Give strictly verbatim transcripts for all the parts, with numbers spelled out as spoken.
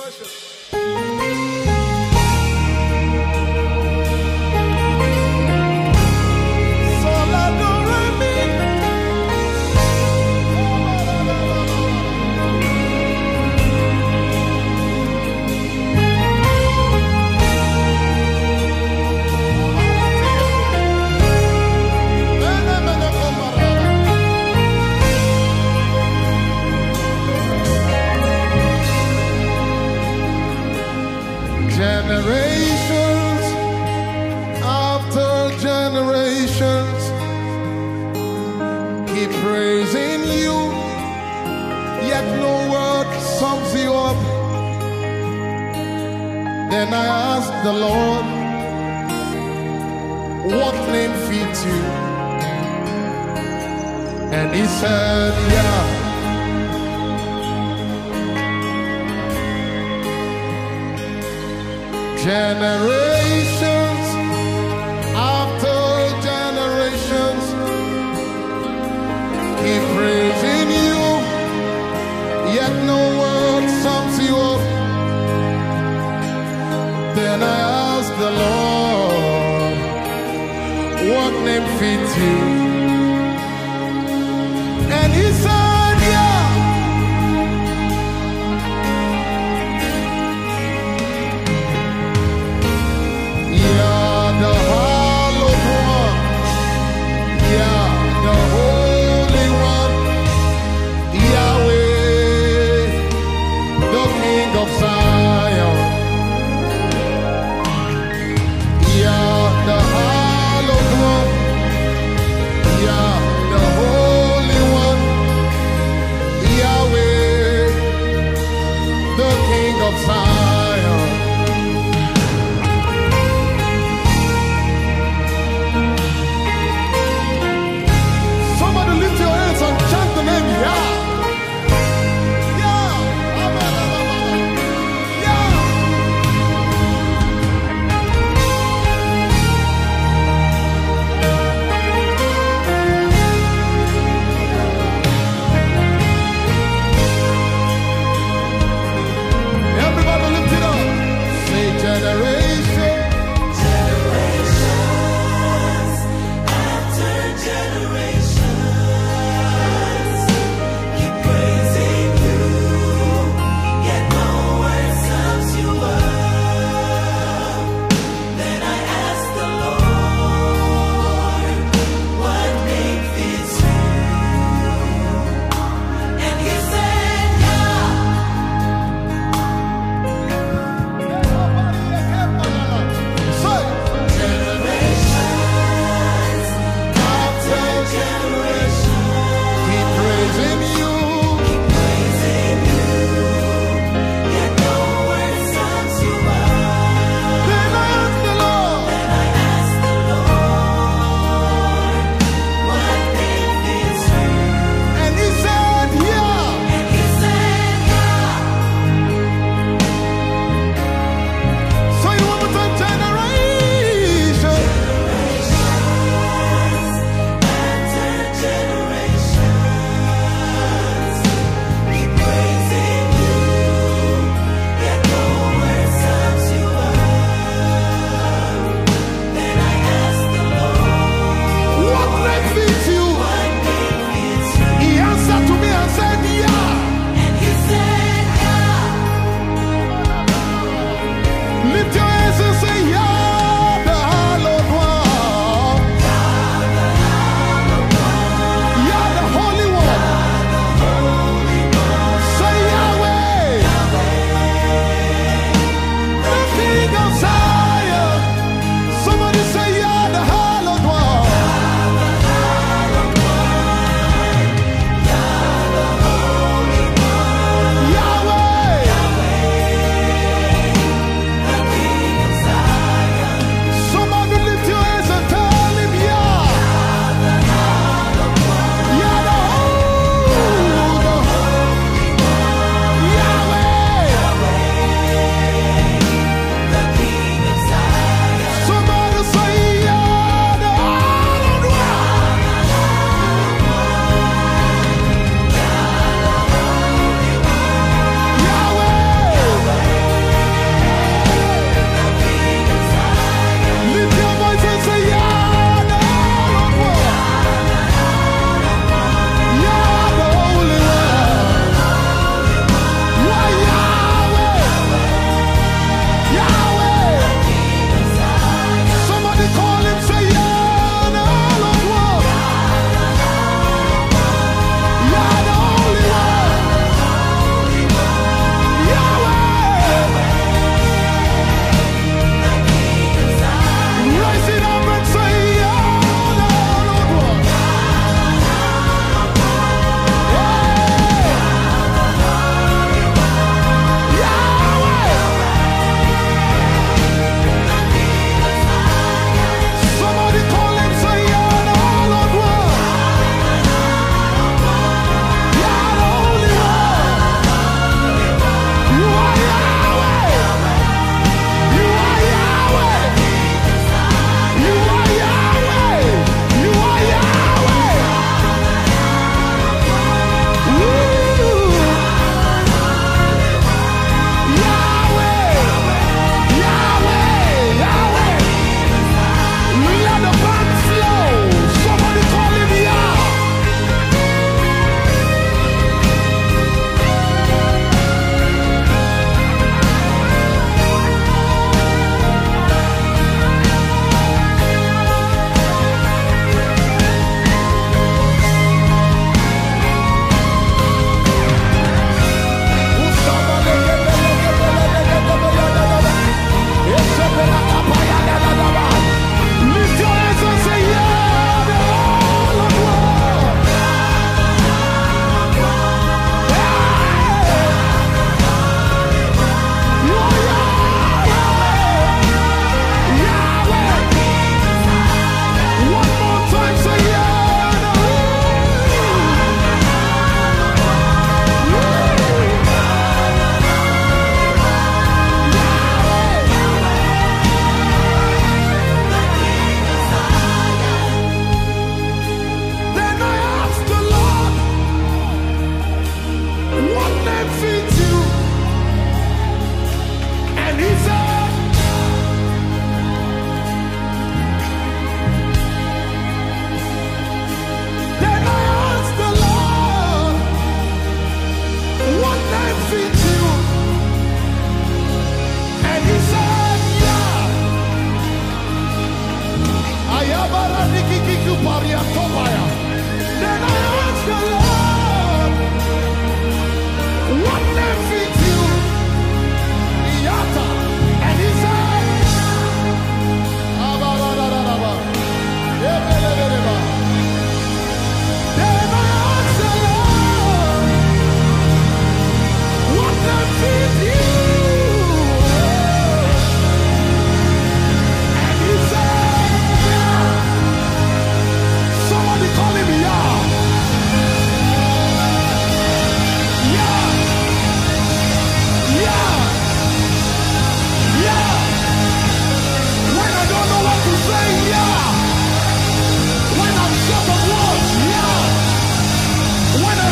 Generations after generations keep praising you, yet no word sums you up. Then I asked the Lord, what name fits you? And he said, yeah, generations after generations keep praising you, yet no word sums you up. Then I asked the Lord, what name fits you? And he said, yeah, yeah, the hallowed one, yeah, the holy one, Yahweh, the King of Zion, yeah, the hallowed one,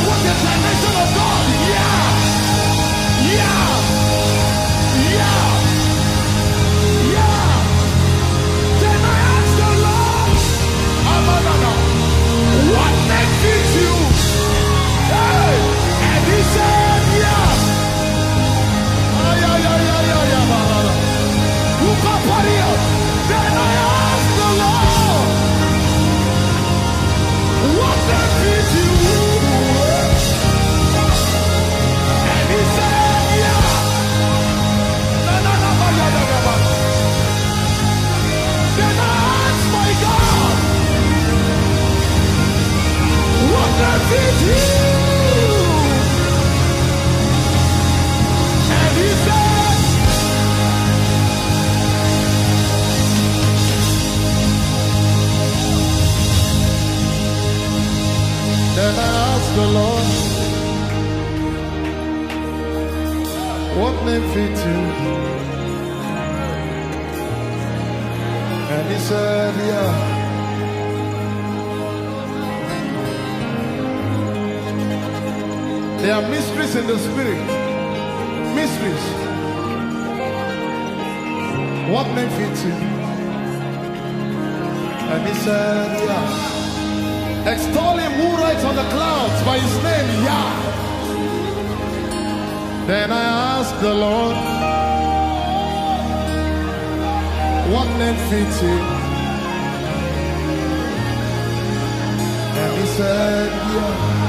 was the dimension of God. Yeah. Yeah. Yeah. Yeah. Then I asked the Lord, Amanana, what name fits you? Hey. And he said, yeah. Ah, yeah, yeah, yeah, yeah, yeah, Bahara. Ukaparia. Then I asked the Lord, what name fits you? And he said, yeah. Na, na, na, ma, ya, ya, ya, ma. Then I asked my God, what name fits you? And he said, then I asked the Lord, what name fits you? And he said, yeah. There are mysteries in the spirit. Mysteries. What name fits you? And he said, yeah. Extol him who rides on the clouds by his name, Yah. Then I asked the Lord, what name fits you? And he said, yeah.